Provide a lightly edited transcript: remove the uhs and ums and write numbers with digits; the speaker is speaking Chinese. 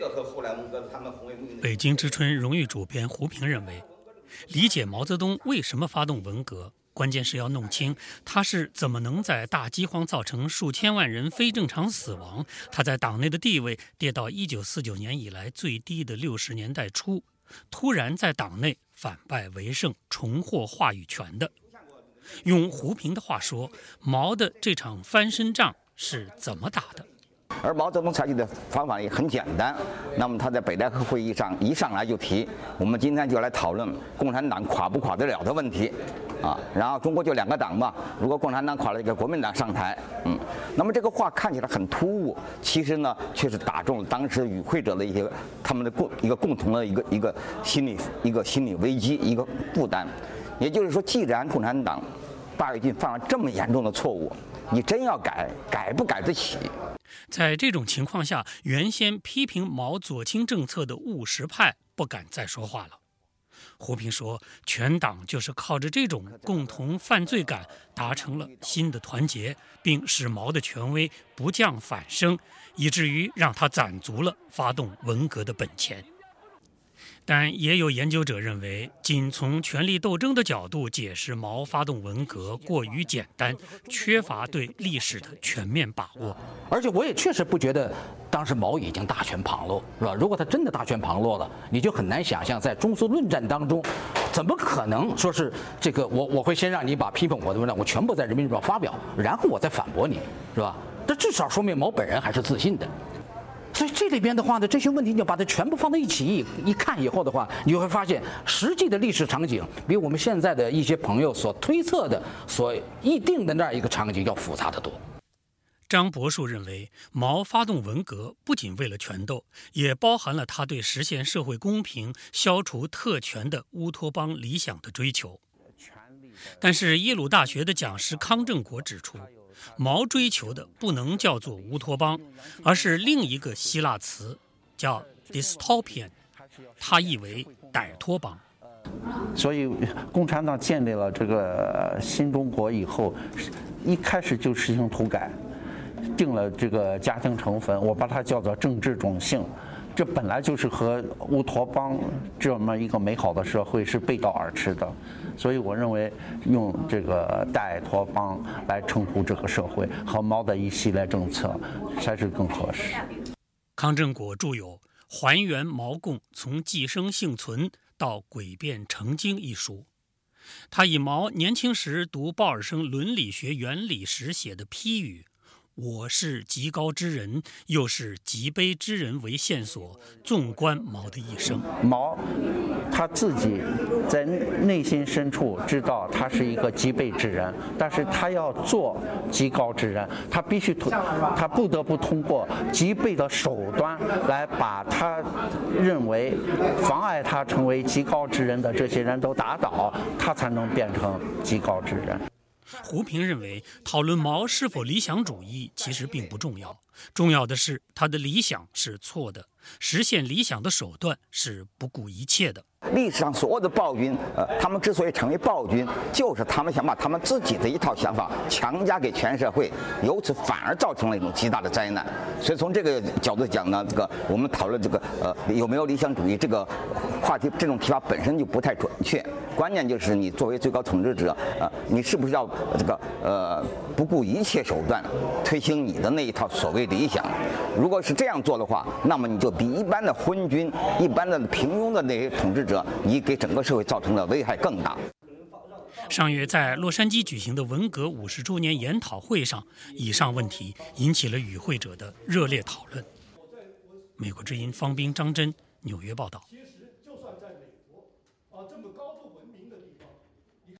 个和后来文革他们红卫兵。 北京之春荣誉主编胡平认为，理解毛泽东为什么发动文革，关键是要弄清他是怎么能在大饥荒造成数千万人非正常死亡，他在党内的地位跌到1949年以来最低的60年代初，突然在党内反败为胜，重获话语权的。用胡平的话说，毛的这场翻身仗是怎么打的？ 而毛泽东采取的方法也很简单，那么他在北戴河会议上一上来就提，我们今天就来讨论共产党垮不垮得了的问题，然后中国就2个党嘛，如果共产党垮了，这个国民党上台，那么这个话看起来很突兀，其实呢却是打中了当时与会者的一些他们的共同的一个心理危机，一个负担，也就是说，既然共产党大跃进犯了这么严重的错误，你真要改不改得起？ 在这种情况下，原先批评毛左倾政策的务实派不敢再说话了。胡平说，全党就是靠着这种共同犯罪感达成了新的团结，并使毛的权威不降反升，以至于让他攒足了发动文革的本钱。但也有研究者认为，仅从权力斗争的角度解释毛发动文革过于简单，缺乏对历史的全面把握。 而且我也确实不觉得当时毛已经大权旁落，是吧？如果他真的大权旁落了，你就很难想象在中苏论战当中，怎么可能说是这个我会先让你把批评我的文章我全部在人民日报发表，然后我再反驳你，是吧？这至少说明毛本人还是自信的。所以这里边的话呢，这些问题你要把它全部放在一起一看以后的话，你就会发现实际的历史场景比我们现在的一些朋友所推测的、所议定的那样一个场景要复杂得多。 张伯树认为，毛发动文革不仅为了权斗，也包含了他对实现社会公平、消除特权的乌托邦理想的追求。但是耶鲁大学的讲师康正国指出，毛追求的不能叫做乌托邦，而是另一个希腊词，叫 dystopian， 它译为歹托邦。 所以共产党建立了这个新中国以后，一开始就实行土改，定了这个家庭成分，我把它叫做政治种姓。这本来就是和乌托邦这么一个美好的社会是背道而驰的，所以我认为用这个歹托邦来称呼这个社会和毛的一系列政策才是更合适。 康正国著有《还原毛共从寄生幸存到诡辩成精》一书，他以毛年轻时读鲍尔生伦理学原理时写的批语我是极高之人，又是极卑之人为线索，纵观毛的一生。 毛他自己在内心深处知道他是一个极卑之人，但是他要做极高之人，他不得不通过极卑的手段来把他认为妨碍他成为极高之人的这些人都打倒，他才能变成极高之人。 胡平认为，讨论毛是否理想主义其实并不重要，重要的是他的理想是错的，实现理想的手段是不顾一切的。 历史上所有的暴君，他们之所以成为暴君，就是他们想把他们自己的一套想法强加给全社会，由此反而造成了一种极大的灾难。所以从这个角度讲呢，我们讨论有没有理想主义这个话题，这种提法本身就不太准确。关键就是你作为最高统治者，你是不是要不顾一切手段推行你的那一套所谓理想？如果是这样做的话，那么你就比一般的昏君、一般的平庸的那些统治者，你给整个社会造成的危害更大。 上月在洛杉矶举行的文革50周年研讨会上，以上问题引起了与会者的热烈讨论。美国之音方斌、张真，纽约报道。其实就算在美国，这么高度